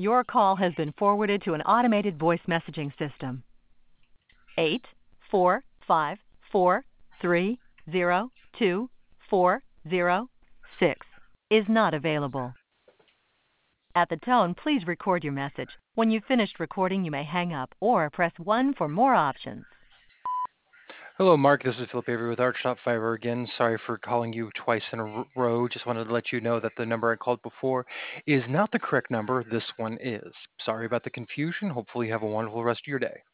Your call has been forwarded to an automated voice messaging system. 84543024006 is not available. At the tone, please record your message. When you've finished recording, you may hang up or press 1 for more options. Hello, Mark. This is Philip Avery with Archstop Fiber again. Sorry for calling you twice in a row. Just wanted to let you know that the number I called before is not the correct number. This one is. Sorry about the confusion. Hopefully, you have a wonderful rest of your day.